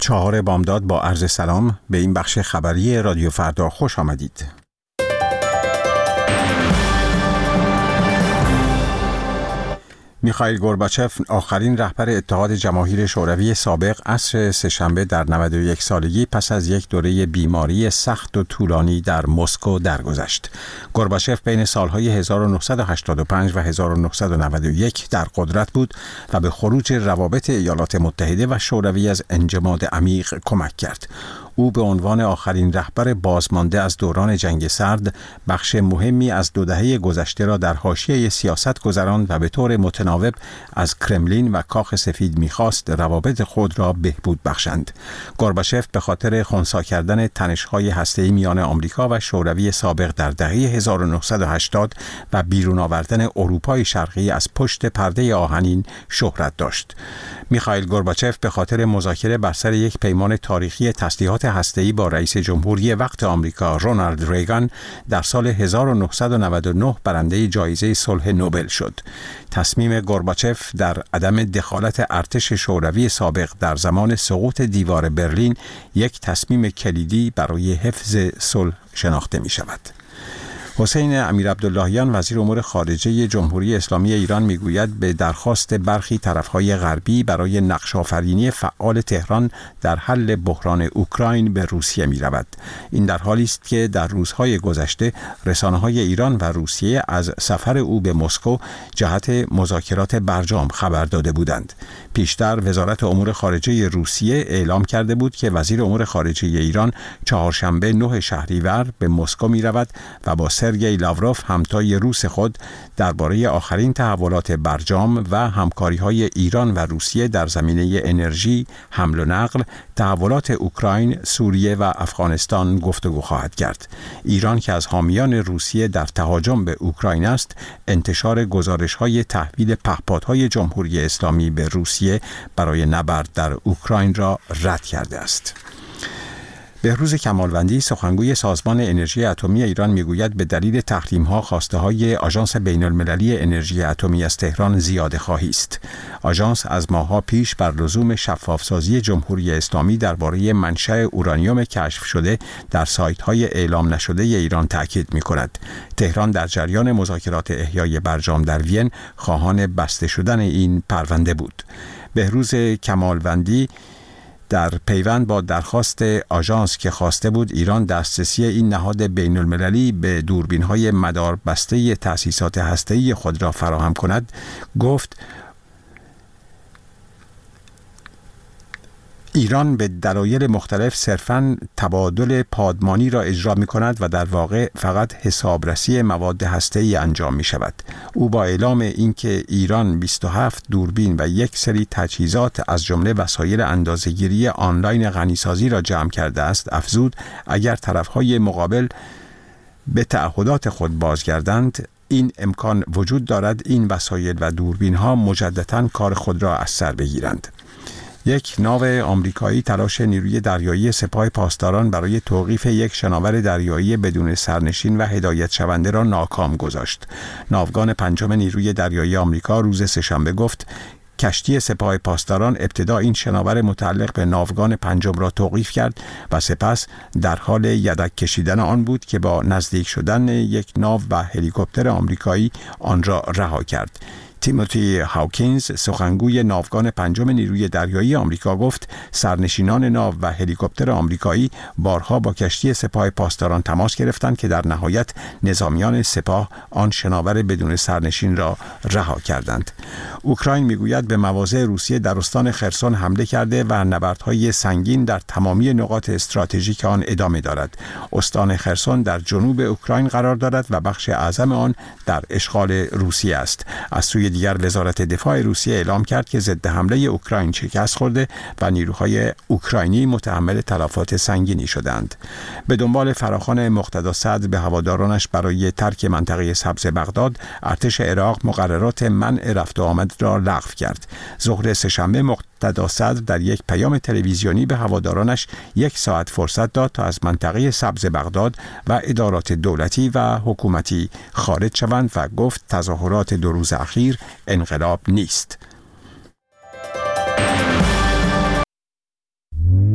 4 بامداد با عرض سلام به این بخش خبری رادیو فردا خوش آمدید. میخائیل گورباچف، آخرین رهبر اتحاد جماهیر شوروی سابق، عصر سه‌شنبه در 91 سالگی پس از یک دوره بیماری سخت و طولانی در مسکو درگذشت. گورباچف بین سالهای 1985 و 1991 در قدرت بود و به خروج روابط ایالات متحده و شوروی از انجماد عمیق کمک کرد. او به عنوان آخرین رهبر بازمانده از دوران جنگ سرد بخش مهمی از 2 دهه گذشته را در حاشیه سیاست گذراند و به طور متناوب از کرملین و کاخ سفید می‌خواست روابط خود را بهبود بخشند. گورباچف به خاطر خنثی کردن تنش‌های هسته‌ای میان آمریکا و شوروی سابق در دهه 1980 و بیرون آوردن اروپای شرقی از پشت پرده آهنین شهرت داشت. میخائیل گورباچف به خاطر مذاکره بر سر یک پیمان تاریخی تسلیحات هسته‌ای با رئیس جمهوری وقت آمریکا رونالد ریگان در سال 1999 برنده جایزه صلح نوبل شد. تصمیم گورباچف در عدم دخالت ارتش شوروی سابق در زمان سقوط دیوار برلین یک تصمیم کلیدی برای حفظ صلح شناخته می شود. حسین امیرعبداللهیان، وزیر امور خارجه جمهوری اسلامی ایران، میگوید به درخواست برخی طرفهای غربی برای نقش‌آفرینی فعال تهران در حل بحران اوکراین به روسیه می‌رود. این در حالی است که در روزهای گذشته رسانه‌های ایران و روسیه از سفر او به مسکو جهت مذاکرات برجام خبر داده بودند. پیشتر وزارت امور خارجه روسیه اعلام کرده بود که وزیر امور خارجه ایران چهارشنبه 9 شهریور به مسکو می‌رود و با سرگئی لاوروف، همتای روس خود، درباره آخرین تحولات برجام و همکاری‌های ایران و روسیه در زمینه انرژی، حمل و نقل، تحولات اوکراین، سوریه و افغانستان گفتگو خواهد کرد. ایران که از حامیان روسیه در تهاجم به اوکراین است، انتشار گزارش‌های تحویل پهپادهای جمهوری اسلامی به روسیه برای نبرد در اوکراین را رد کرده است. بهروز کمالوندی، سخنگوی سازمان انرژی اتمی ایران، میگوید به دلیل تحریم‌ها خواسته‌های آژانس بین‌المللی انرژی اتمی از تهران زیاده خواهی است. آژانس از ماه‌ها پیش بر لزوم شفافسازی جمهوری اسلامی درباره منشأ اورانیوم کشف شده در سایت‌های اعلام نشده ایران تاکید می‌کند. تهران در جریان مذاکرات احیای برجام در وین خواهان بسته شدن این پرونده بود. بهروز کمالوندی در پیوند با درخواست آژانس که خواسته بود ایران دسترسی این نهاد بین‌المللی به دوربین‌های مداربسته تأسیسات هسته‌ای خود را فراهم کند، گفت ایران به دلایل مختلف صرفاً تبادل پادمانی را اجرا می‌کند و در واقع فقط حسابرسی مواد هسته‌ای انجام می‌شود. او با اعلام اینکه ایران 27 دوربین و یک سری تجهیزات از جمله وسایل اندازه‌گیری آنلاین غنیسازی را جمع کرده است، افزود اگر طرف‌های مقابل به تعهدات خود بازگردند، این امکان وجود دارد این وسایل و دوربین‌ها مجدداً کار خود را از سر بگیرند. یک ناو آمریکایی تلاش نیروی دریایی سپاه پاسداران برای توقیف یک شناور دریایی بدون سرنشین و هدایت شونده را ناکام گذاشت. ناوگان 5 نیروی دریایی آمریکا روز سه‌شنبه گفت کشتی سپاه پاسداران ابتدا این شناور متعلق به ناوگان 5 را توقیف کرد و سپس در حال یدک کشیدن آن بود که با نزدیک شدن یک ناو و هلیکوپتر آمریکایی آن را رها کرد. تیموتی هاوکینز، سخنگوی ناوگان 5 نیروی دریایی آمریکا، گفت سرنشینان ناو و هلیکوپتر آمریکایی بارها با کشتی سپاه پاسداران تماس گرفتند که در نهایت نظامیان سپاه آن شناور بدون سرنشین را رها کردند. اوکراین میگوید به مواضع روسیه در استان خرسون حمله کرده و نبردهای سنگین در تمامی نقاط استراتژیک آن ادامه دارد. استان خرسون در جنوب اوکراین قرار دارد و بخش اعظم آن در اشغال روسیه است. از سوی دیگر وزارت دفاع روسیه اعلام کرد که ضد حمله اوکراین شکست خورده و نیروهای اوکراینی متحمل تلفات سنگینی شدند. به دنبال فراخوان مقتدا صدر به هوادارانش برای ترک منطقه سبز بغداد، ارتش عراق مقررات منع رفت و آمد را لغو کرد. ظهر سه‌شنبه مقتدا صدر در یک پیام تلویزیونی به هوادارانش 1 ساعت فرصت داد تا از منطقه سبز بغداد و ادارات دولتی و حکومتی خارج شوند و گفت تظاهرات 2 روز اخیر انقلاب نیست.